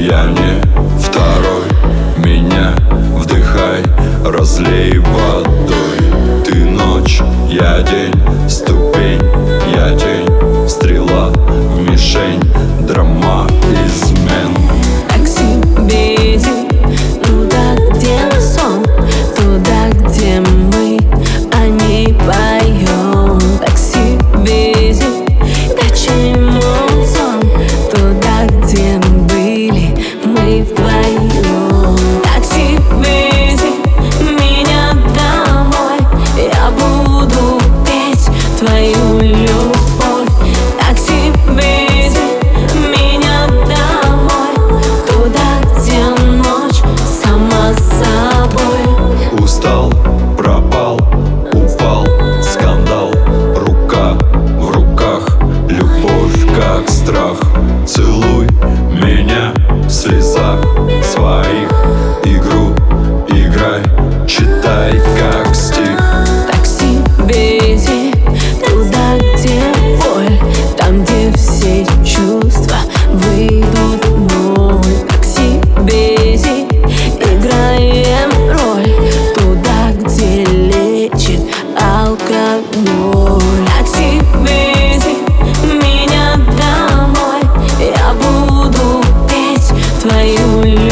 я не второй. Меня вдыхай, разлей водой. Ты ночь, я день, ступень, я тень, стрела в мишень, драма измен. Такси, бези, туда, где сон, туда, где мы о ней поем. Такси, бези, качаем мой сон, туда, где были мы вдвоем. Такси, вези меня домой, я буду петь твою любовь. Такси, вези меня домой, туда, где ночь сама собой. Устал, пропал, упал, скандал, рука в руках, любовь как страх. Целуй меня в слезах своих, игру играй, читай как стих. Такси, вези туда, где боль, там, где все чувства выйдут в ноль. Такси, вези, играем роль туда, где лечит алкоголь. Такси, вези меня домой, я буду петь твою любовь.